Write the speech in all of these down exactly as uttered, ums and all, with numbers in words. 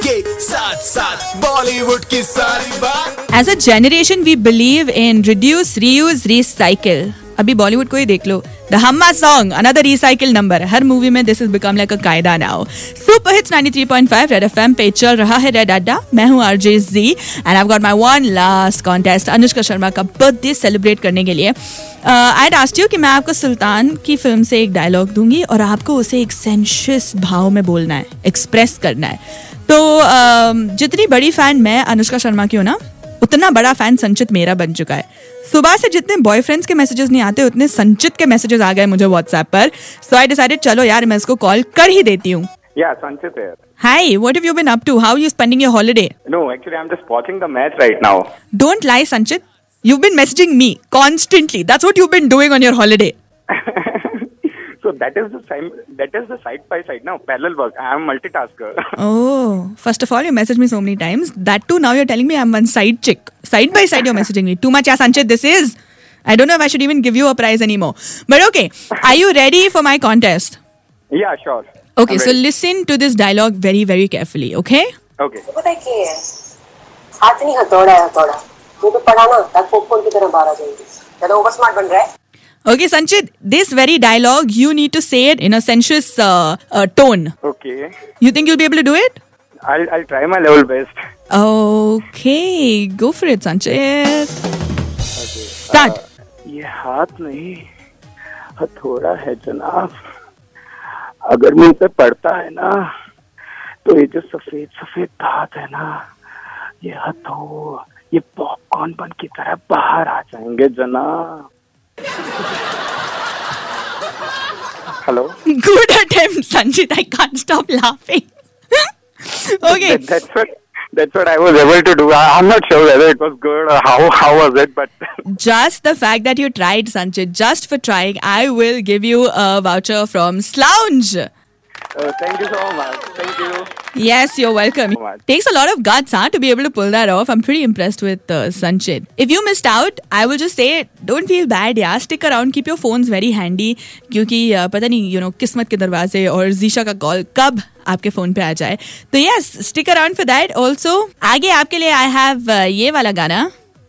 के साथ साथ बॉलीवुड की सारी बात। As a generation, we believe in reduce, reuse, recycle. अभी बॉलीवुड को ही देख लो, the Humma song another recycle number, हर मूवी में this is become like a कायदा now. Super hits ninety three point five red FM पे चल रहा है रेड अड्डा। मैं हूं RJ G and I have got my one last contest Anushka Sharma का बर्थडे सेलिब्रेट करने के लिए। आई हैड आस्क्ड यू कि मैं आपको सुल्तान की फिल्म से एक डायलॉग दूंगी और आपको उसे एक सेंशियस भाव में बोलना है, एक्सप्रेस करना है। तो uh, जितनी बड़ी फैन मैं अनुष्का शर्मा की हूं ना, उतना बड़ा फैन संचित मेरा बन चुका है। सुबह से जितने बॉयफ्रेंड्स के मैसेजेस नहीं आते उतने संचित के मैसेजेस आ गए मुझे व्हाट्सएप पर। सो आई डिसाइडेड चलो यार मैं इसको कॉल कर ही देती हूँ। Yeah, Sanchit here. Hi, what have you been up to? How are you spending your holiday? No, actually I'm just watching the match right now. Don't lie, Sanchit. You've been messaging me constantly. That's what you've been doing on your holiday. So that is the side, that is the side by side now, parallel work. I am a multitasker. Oh, first of all, you messaged me so many times. That too, now you're telling me I'm one side chick. Side by side, you're messaging me. Too much, yeah, Sanchit, this is. I don't know if I should even give you a prize anymore. But okay, are you ready for my contest? Yeah, sure. Okay, so listen to this dialogue very, very carefully, okay? Okay. पता है क्या है? हाथ नहीं हथौड़ा है हथौड़ा। तू तो पढ़ा ना, तब पॉपकॉर्न की तरह बाहर आ जाएगी। ज़्यादा ओवर स्मार्ट बन रहा है। Okay, Sanchit, this very dialogue, you need to say it in a sensuous uh, uh, tone. Okay. You think you'll be able to do it? I'll I'll try my level best. Okay, go for it, Sanchit. Okay. Start. Uh, ये हाथ नहीं हथौड़ा है जनाब। अगर मुझ पे पड़ता है ना, तो ये जो सफेद सफेद दांत है ना, ये हथौड़ा, ये पॉपकॉर्न बन की तरह बाहर आ जाएंगे जनाब। Hello? Good attempt, Sanchit. I can't stop laughing. Okay. That, that's what that's what I was able to do. I, I'm not sure whether it was good or how how was it, but just the fact that you tried, Sanchit, just for trying, I will give you a voucher from Slounge. Uh, thank you so much. Thank you. Yes, you're welcome. So much. Takes a lot of guts, huh, to be able to pull that off. I'm pretty impressed with uh, Sanchit. If you missed out, I will just say, don't feel bad, yeah. Stick around, keep your phones very handy, क्योंकि uh, पता नहीं, you know, किस्मत के दरवाजे और geisha का call कब आपके फोन पे आ जाए। तो yes, stick around for that. Also, आगे आपके लिए I have uh, ये वाला गाना।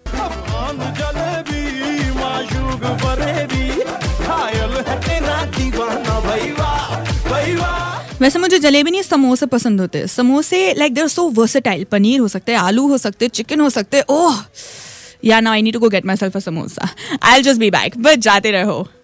वैसे मुझे जलेबी नहीं समोसे पसंद होते हैं। समोसे like they are so versatile. Paneer हो सकते हैं, आलू हो सकते हैं, चिकन हो सकते हैं। Oh yeah now I need to go get myself a samosa. I will just be back. But जाते रहो।